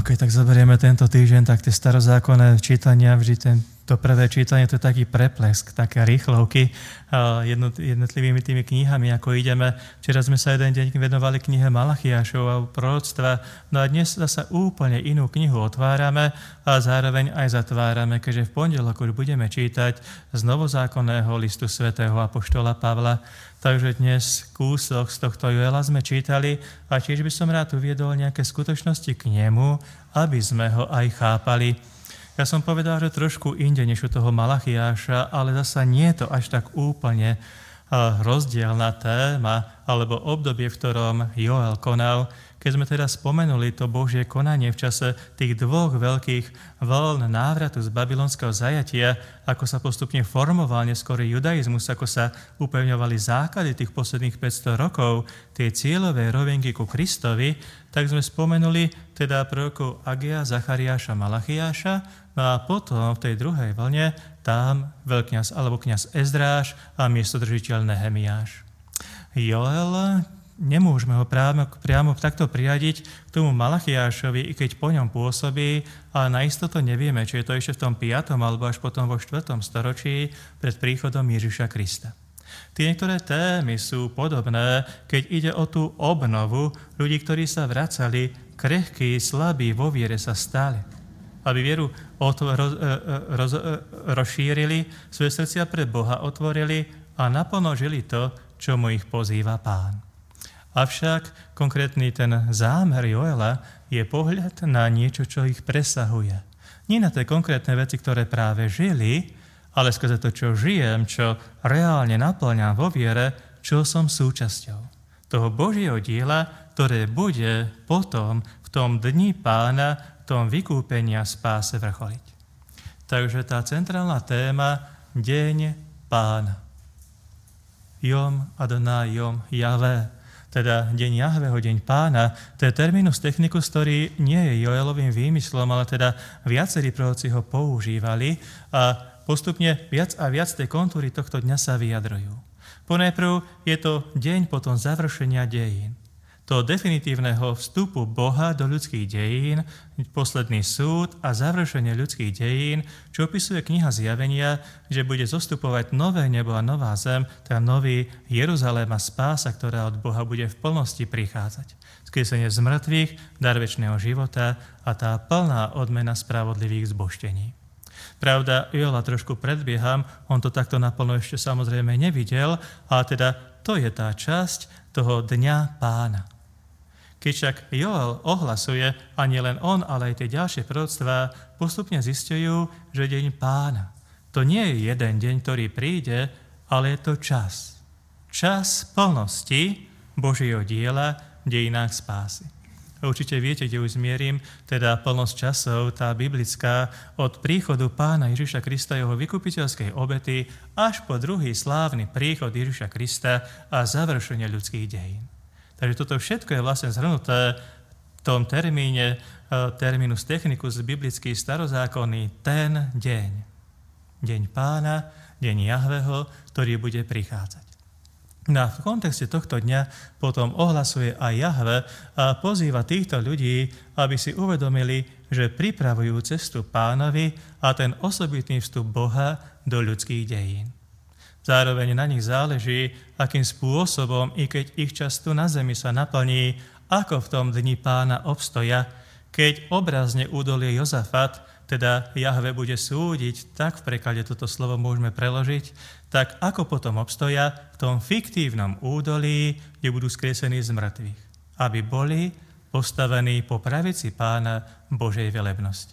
Keď tak zoberieme tento týždeň, tak tie starozákonné čítania, vždy to prvé čítanie, to je taký preplesk, také rýchlovky jednotlivými tými knihami, ako ideme. Včera sme sa jeden deň venovali knihe Malachiášov a proroctva, no a dnes zasa úplne inú knihu otvárame a zároveň aj zatvárame, keďže v pondelok už budeme čítať z novozákonného listu svätého apoštola Pavla. Takže dnes kúsok z tohto Joela sme čítali a tiež by som rád uviedol nejaké skutočnosti k nemu, aby sme ho aj chápali. Ja som povedal, že trošku inde než u toho Malachiáša, ale zasa nie je to až tak úplne rozdielna téma alebo obdobie, v ktorom Joel konal. Keď sme teda spomenuli to Božie konanie v čase tých dvoch veľkých vln návratu z babylonského zajatia, ako sa postupne formoval neskorý judaizmus, ako sa upevňovali základy tých posledných 500 rokov, tie cieľové rovinky ku Kristovi, tak sme spomenuli teda prorokov Agea, Zachariáša, Malachiáša, no a potom v tej druhej vlne tam veľkňaz alebo kňaz Ezdráš a miestodržiteľ Nehemiáš. Joel, nemôžeme ho priamo takto priradiť k tomu Malachiášovi, i keď po ňom pôsobí, ale na istotu nevieme, či je to ešte v tom 5. alebo až potom vo 4. storočí pred príchodom Ježiša Krista. Tie niektoré témy sú podobné, keď ide o tú obnovu ľudí, ktorí sa vracali, krehkí, slabí, vo viere sa stali. Aby vieru rozšírili, svoje srdcia pre Boha otvorili a naplno žili to, čo mu ich pozýva Pán. Avšak konkrétny ten zámer Joela je pohľad na niečo, čo ich presahuje. Nie na tie konkrétne veci, ktoré práve žili, ale skrze to, čo žijem, čo reálne naplňam vo viere, čo som súčasťou toho Božieho diela, ktoré bude potom v tom dni Pána, v tom vykúpenia spáse vrcholiť. Takže tá centrálna téma Deň Pána. Jom Adonai Jom Jahve, teda deň Jahveho, deň Pána, to je terminus technicus, ktorý nie je Joelovým výmyslom, ale teda viacerí proroci ho používali a postupne viac a viac tej kontúry tohto dňa sa vyjadrujú. Ponajprv je to deň potom završenia dejín. To definitívneho vstupu Boha do ľudských dejín, posledný súd a završenie ľudských dejín, čo opisuje kniha Zjavenia, že bude zostupovať nové nebo a nová zem, teda nový Jeruzalém a spása, ktorá od Boha bude v plnosti prichádzať. Skriesenie z mŕtvych, dar večného života a tá plná odmena spravodlivých zbožtení. Pravda, Joela trošku predbieham, on to takto naplno ešte samozrejme nevidel, a teda to je tá časť toho Dňa Pána. Keď však Joel ohlasuje, a nie len on, ale aj tie ďalšie proroctvá postupne zistujú, že deň Pána. To nie je jeden deň, ktorý príde, ale je to čas. Čas plnosti Božieho diela v dejinách spásy. Určite viete, kde už zmierim, teda plnosť časov, tá biblická, od príchodu Pána Ježiša Krista, jeho vykupiteľskej obety, až po druhý slávny príchod Ježiša Krista a završenie ľudských dejín. Takže toto všetko je vlastne zhrnuté v tom termíne, terminus technicus biblický starozákonný, ten deň. Deň Pána, deň Jahveho, ktorý bude prichádzať. No a v kontexte tohto dňa potom ohlasuje aj Jahve a pozýva týchto ľudí, aby si uvedomili, že pripravujú cestu Pánovi a ten osobitný vstup Boha do ľudských dejín. Zároveň na nich záleží, akým spôsobom, i keď ich čas tu na zemi sa naplní, ako v tom dni Pána obstoja, keď obrazne údolie Jozafat, teda Jahve bude súdiť, tak v preklade toto slovo môžeme preložiť, tak ako potom obstoja v tom fiktívnom údolí, kde budú skriesení z mŕtvych, aby boli postavení po pravici Pána Božej velebnosti.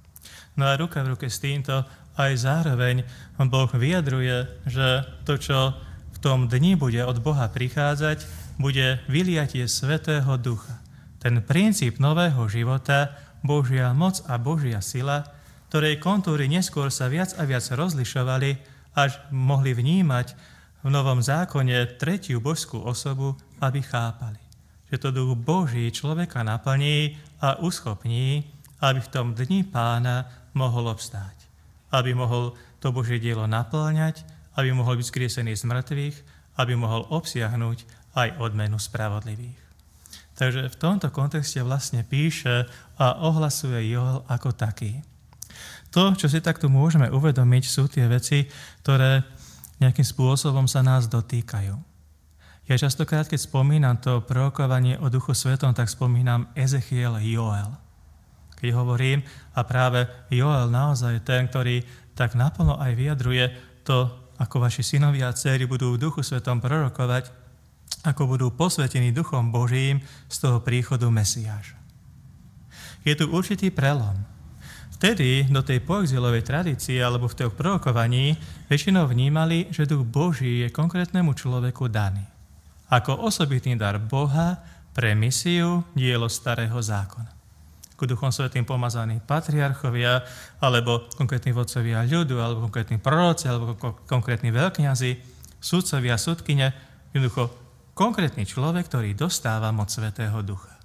No a ruka v ruke s týmto aj zároveň Boh vyjadruje, že to, čo v tom dni bude od Boha prichádzať, bude vyliatie Svätého Ducha. Ten princíp nového života, Božia moc a Božia sila, ktorej kontúry neskôr sa viac a viac rozlišovali, až mohli vnímať v Novom zákone tretiu božskú osobu, aby chápali, že to Duch Boží človeka naplní a uschopní, aby v tom dni Pána mohol obstáť. Aby mohol to Božie dielo napĺňať, aby mohol byť skriesený z mŕtvych, aby mohol obsiahnuť aj odmenu spravodlivých. Takže v tomto kontexte vlastne píše a ohlasuje Joel ako taký. To, čo si takto môžeme uvedomiť, sú tie veci, ktoré nejakým spôsobom sa nás dotýkajú. Ja častokrát, keď spomínam to prorokovanie o Duchu Svetom, tak spomínam Ezechiel, Joel. Keď hovorím, a práve Joel naozaj je ten, ktorý tak naplno aj vyjadruje to, ako vaši synovia a dcéry budú v Duchu Svetom prorokovať, ako budú posvetení Duchom Božím z toho príchodu Mesiáša. Je tu určitý prelom. Vtedy do tej poexilovej tradície alebo v tom prorokovaní väčšinou vnímali, že Duch Boží je konkrétnemu človeku daný. Ako osobitný dar Boha pre misiu dielo Starého zákona. Ako Duchom Svätým pomazaní patriarchovia, alebo konkrétni vodcovia ľudu, alebo konkrétni proroci, alebo konkrétni veľkňazi, sudcovia, sudkyne, jednoducho konkrétny človek, ktorý dostáva moc Svätého Ducha.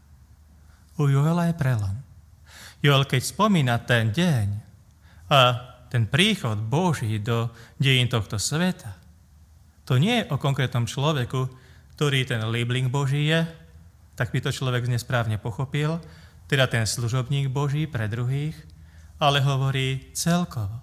U Joela je prelom. Joel, keď spomína ten deň a ten príchod Boží do dejín tohto sveta, to nie je o konkrétnom človeku, ktorý ten líbling Boží je, tak by to človek nesprávne pochopil, teda ten služobník Boží pre druhých, ale hovorí celkovo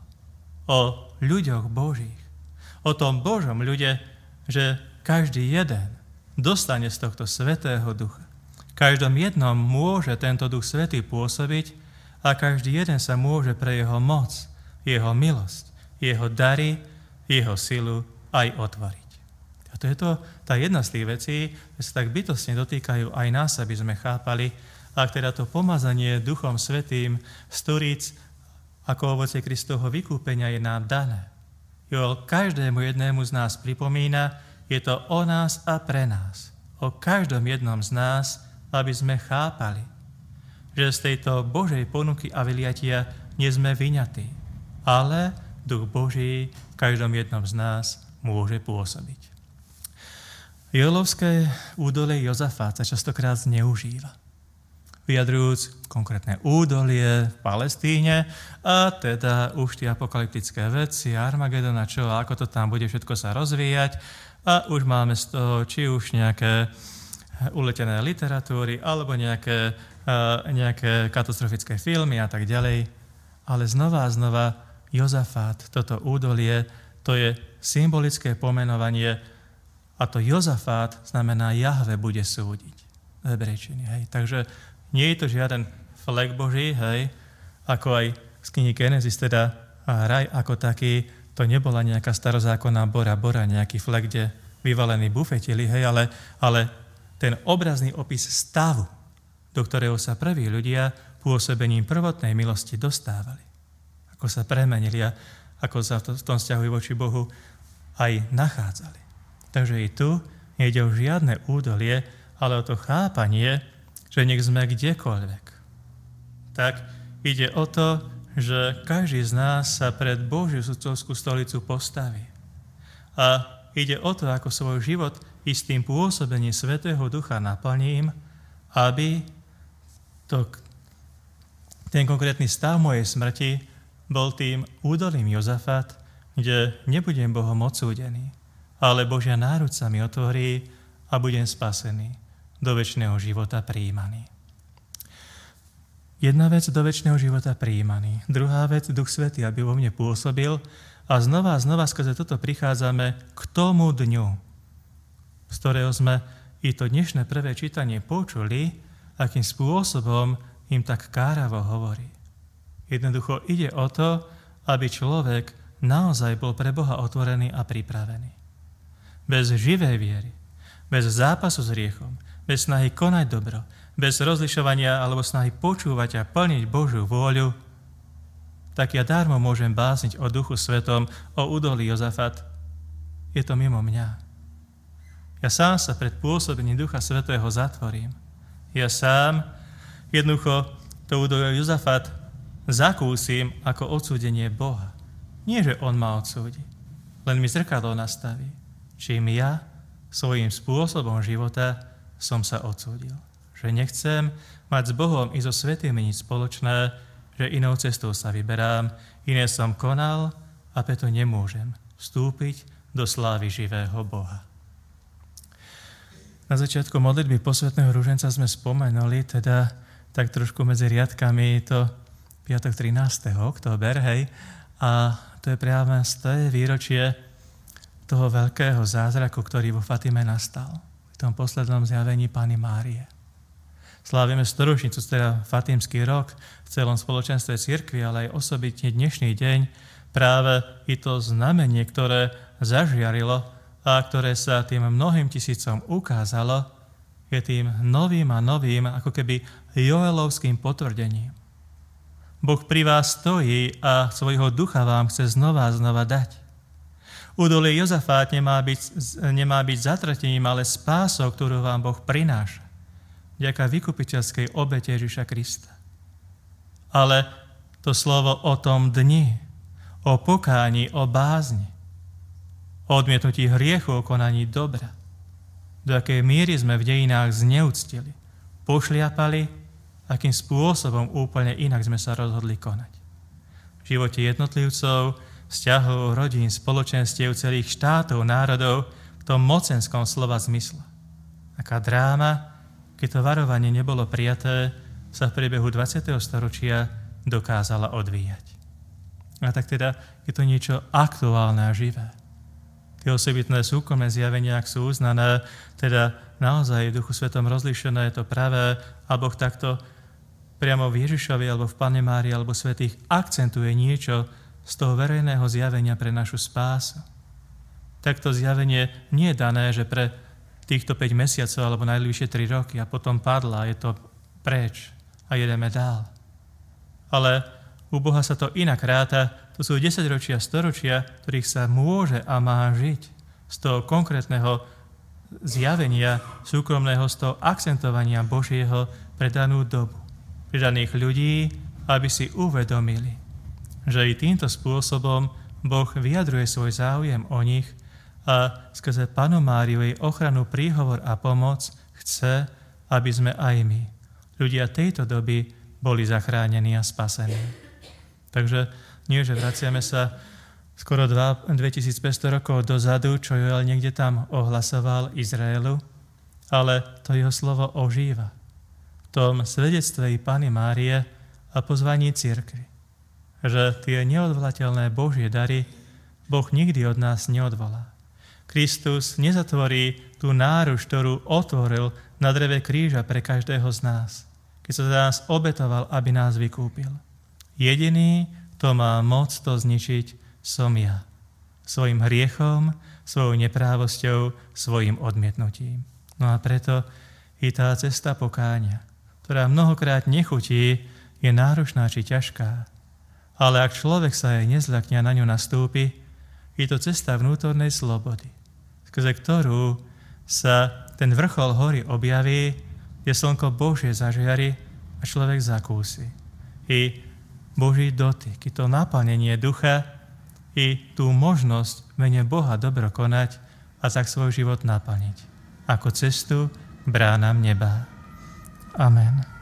o ľuďoch Božích, o tom Božom ľude, že každý jeden dostane z tohto Svätého Ducha. Každom jednom môže tento Duch Svätý pôsobiť a každý jeden sa môže pre jeho moc, jeho milosť, jeho dary, jeho silu aj otvoriť. A to je to, tá jedna z tých vecí, že sa tak bytostne dotýkajú aj nás, aby sme chápali, ak teda to pomazanie Duchom Svätým storíc ako ovocie Kristovho vykúpenia je nám dané. Joel každému jednému z nás pripomína, je to o nás a pre nás. O každom jednom z nás, aby sme chápali, že z tejto Božej ponuky a vyliatia nie sme vyňatí, ale Duch Boží v každom jednom z nás môže pôsobiť. Joelovské údolie Jozafát sa častokrát zneužíva, vyjadrujúc konkrétne údolie v Palestíne a teda už tie apokalyptické veci, Armagedon a čo, ako to tam bude všetko sa rozvíjať a už máme z toho či už nejaké uletené literatúry alebo nejaké katastrofické filmy a tak ďalej. Ale znova a znova Jozafát, toto údolie, to je symbolické pomenovanie. A to Jozafát znamená Jahve bude súdiť. Hebrejčiny, hej. Takže nie je to žiaden flek Boží, hej, ako aj z knihy Genesis, teda raj ako taký, to nebola nejaká starozákonná Bora, nejaký flek, kde vyvalení bufetili, hej, ale ten obrazný opis stavu, do ktorého sa prví ľudia pôsobením prvotnej milosti dostávali. Ako sa premenili a ako sa v tom vzťahu voči Bohu aj nachádzali. Takže i tu nejde o žiadne údolie, ale o to chápanie, že nech sme kdekoľvek. Tak ide o to, že každý z nás sa pred Božiu sudcovskú stolicu postaví. A ide o to, ako svoj život istým pôsobením Svätého Ducha naplním, aby ten konkrétny stav mojej smrti bol tým údolím Jozafat, kde nebudem Bohom odsúdený, ale Božia náruč sa mi otvorí a budem spasený, do večného života prijímaný. Jedna vec, do večného života prijímaný. Druhá vec, Duch Svätý, aby vo mne pôsobil. A znova skrze toto prichádzame k tomu dňu, z ktorého sme i to dnešné prvé čítanie počuli, akým spôsobom im tak káravo hovorí. Jednoducho ide o to, aby človek naozaj bol pre Boha otvorený a pripravený. Bez živej viery, bez zápasu s hriechom, bez snahy konať dobro, bez rozlišovania alebo snahy počúvať a plniť Božiu vôľu, tak ja dármo môžem básniť o Duchu Svetom, o údolí Jozafat. Je to mimo mňa. Ja sám sa pred pôsobením Ducha Svätého zatvorím. Ja sám jednoducho to údolie Jozafat zakúsim ako odsúdenie Boha. Nie, že on ma odsúdi, len mi zrkadlo nastaví. Čím ja svojím spôsobom života som sa odsúdil. Že nechcem mať s Bohom i so svätými nič spoločné, že inou cestou sa vyberám, iné som konal a preto nemôžem vstúpiť do slávy živého Boha. Na začiatku modlitby posvätného ruženca sme spomenuli, teda tak trošku medzi riadkami to piatok 13. október, hej, a to je priame 100. výročie toho veľkého zázraku, ktorý vo Fatime nastal, v tom poslednom zjavení Panny Márie. Slávime storočnicu, teda Fatimský rok v celom spoločenstve cirkvi, ale aj osobitne dnešný deň, práve i to znamenie, ktoré zažiarilo a ktoré sa tým mnohým tisícom ukázalo, je tým novým a novým, ako keby joelovským potvrdením. Boh pri vás stojí a svojho ducha vám chce znova a znova dať. Údolie Jozafát nemá byť zatratením, ale spásou, ktorú vám Boh prináša, vďaka vykupiteľskej obete Ježiša Krista. Ale to slovo o tom dni, o pokání, o bázni, o odmietnutí hriechu, o konaní dobra, do akej miery sme v dejinách zneúctili, pošliapali, akým spôsobom úplne inak sme sa rozhodli konať. V živote jednotlivcov, vzťahov, rodín, spoločenstiev, celých štátov, národov, v tom mocenskom slova zmysle. Aká dráma, keď to varovanie nebolo prijaté, sa v priebehu 20. storočia dokázala odvíjať. A tak teda je to niečo aktuálne a živé. Tie osobitné súkromné zjavenia, ak sú uznané, teda naozaj v Duchu Svetom rozlíšené, je to pravé, a Boh takto priamo v Ježišovi alebo v Panne Márii alebo svätých akcentuje niečo z toho verejného zjavenia pre našu spásu. Takto zjavenie nie je dané, že pre týchto 5 mesiacov alebo najbližšie 3 roky a potom padla, je to preč a jedeme dál. Ale u Boha sa to inak ráta, to sú 10 ročia, storočia, ktorých sa môže a má žiť z toho konkrétneho zjavenia súkromného, z toho akcentovania Božieho pre danú dobu, pre daných ľudí, aby si uvedomili, že i týmto spôsobom Boh vyjadruje svoj záujem o nich a skrze Pannu Máriu, jej ochranu, príhovor a pomoc chce, aby sme aj my, ľudia tejto doby, boli zachránení a spasení. Takže nie, že vraciame sa skoro 2500 rokov dozadu, čo Joel niekde tam ohlasoval Izraelu, ale to jeho slovo ožíva v tom svedectve i Panny Márie a pozvaní cirkvi, že tie neodvolateľné Božie dary Boh nikdy od nás neodvolá. Kristus nezatvorí tú náruč, ktorú otvoril na dreve kríža pre každého z nás, keď sa za nás obetoval, aby nás vykúpil. Jediný, kto má moc to zničiť, som ja. Svojim hriechom, svojou neprávosťou, svojim odmietnutím. No a preto i tá cesta pokánia, ktorá mnohokrát nechutí, je náročná či ťažká. Ale ak človek sa jej nezľakne a na ňu nastúpi, je to cesta vnútornej slobody, skrze ktorú sa ten vrchol hory objaví, kde slnko Božie zažiari a človek zakúsi. I Boží dotyk, i to naplnenie ducha, i tú možnosť v mene Boha dobro konať a tak svoj život naplniť. Ako cestu k bránam neba. Amen.